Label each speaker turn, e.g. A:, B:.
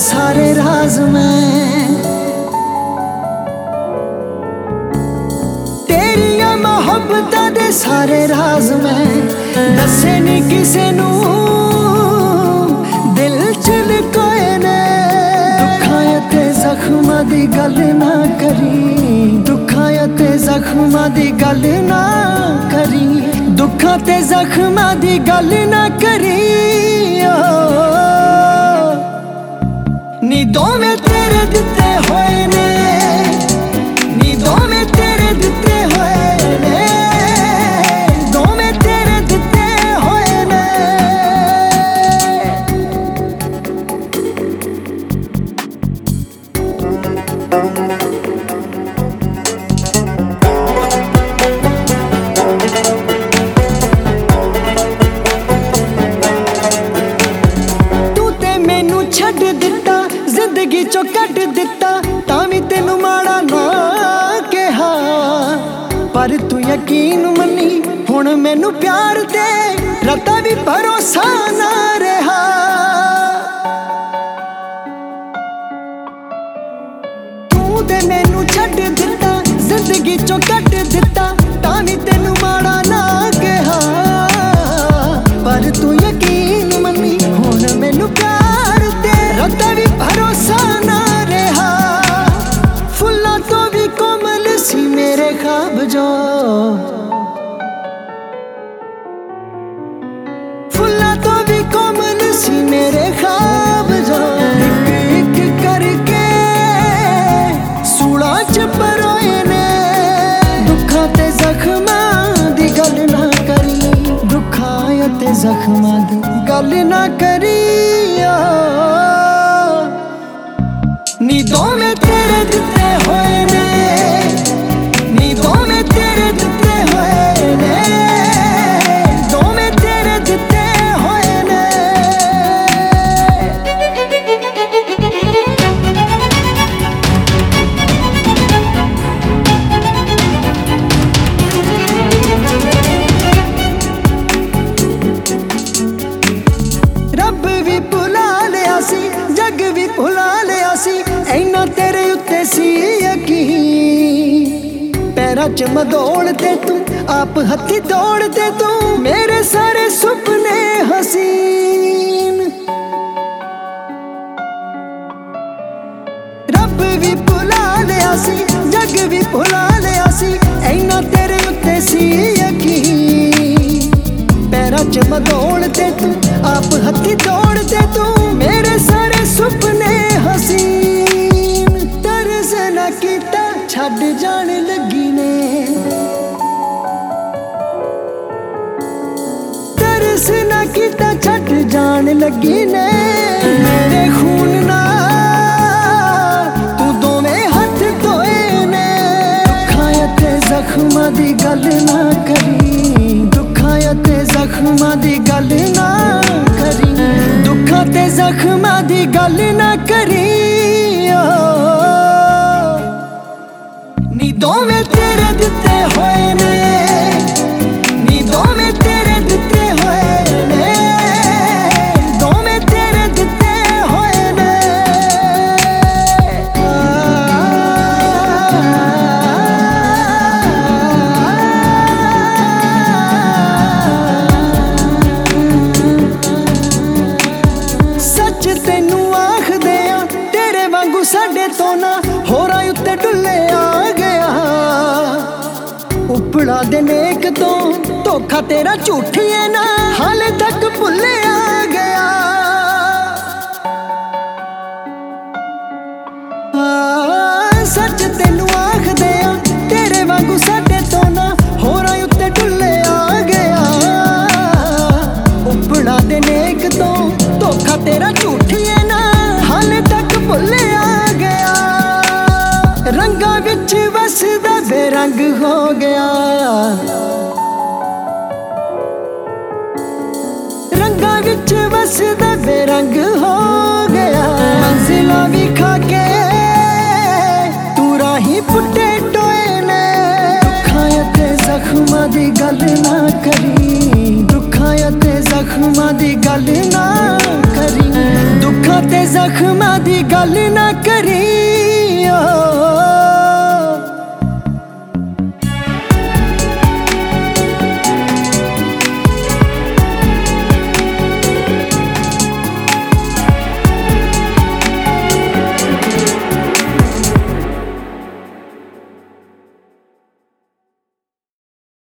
A: सारे राज मैं तेरिया मोहब्बतां दे सारे राज मैं दसे नी किसे नू दिल च लुकोए ने। दुखां ते जख्मां दी गल ना करी, दुखां ते जख्मां दी गल ना करी, दुखां ते जख्मां दी गल ना करी। नी दोवें तेरे दिते होए ने, नी दोवें तेरे दिते होए ने, दोवें तेरे दिते होए ने। तू ते मैनू छड्ड दिता, जिंदगी चो कट दिता, तां भी तेनू माड़ा ना कहा। पर तू यकीन मनी हुण मैनू प्यार ते रता भी भरोसा ना रहा। तू ते मैनू छड्ड दिता, जिंदगी चो कट दिता, तां भी तेनू माड़ा ना कहा। पर तू यकीन मनी हुण मैनू प्यार ते रता भी भरोसा ना रहा। फुल्लां तो भी कोमल सी मेरे ख्वाब जो, फुल्लां तो भी कोमल सी मेरे ख्वाब जो। एक एक करके सूलां च परोए ने। दुखां ते जख्मां दी गल ना करी, दुखां ते जख्मां दी गल ना करी। नी दोवें तेरे दिते होए ने, नी दोवें तेरे दिते होए ने, दोवें तेरे दिते होए ने। रब भी भुला लिया सी, जग भी भुला लिया सी, ऐना तेरे उत्ते सी यकीन। पैरां च मदोड़ ते तू आप हत्थी दौड़ ते तू, मेरे सारे सुपने हसीन। रब भी भुला लिया सी, जग भी भुला लिया सी, ऐना तेरे उत्ते सी यकीन। पैरां च मदोड़ ते तू आप हत्थी दौड़ ते तू, मेरे सारे सुपने हसीन। तरस ना कीता छड्ड जान लगी ने, तरस ना कीता छड्ड जान लगी ने। मेरे खून ना तू दोवें हत्थ धोए ने। दुखां ते जख्मां दी गल ना करी, दुखां ते जख्मां दी गल ना करी, दुखां ते जख्मां दी गल ना करी। नी दोवें तेरे दिते होए ने, नी दोवें तेरे दिते होए ने, दोवें तेरे दिते होए ने। सच तेनू आखदे आ, तेरे वांगू साडे तो ना होरां उत्ते डुल्ले आ गया। उपड़ा दे नेक तो धोखा तेरा झूठी है ना, हाले तक भुल्ले आ गया। सच तेनू आखदे आ, तेरे वांगू साडे तो ना होरां उत्ते डुल्ले आ गया। उपड़ा दे नेक तो धोखा तेरा झूठी है ना, हाले तक भुल्ले आ गया। रंगां विच वसदा बेरंग हो गया, रंगां विच वसदा बेरंग हो गया। मंजिलां भी खा के तू राही पुट्टे टोए ने। दुखां ते जख्मां दी गल ना करी, दुखां ते जख्मां दी गल ना करी, दुख ਅੱਖਾਂ ਤੇ ਜ਼ਖਮਾਂ ਦੀ ਗੱਲ ਨਾ ਕਰੀ ਓ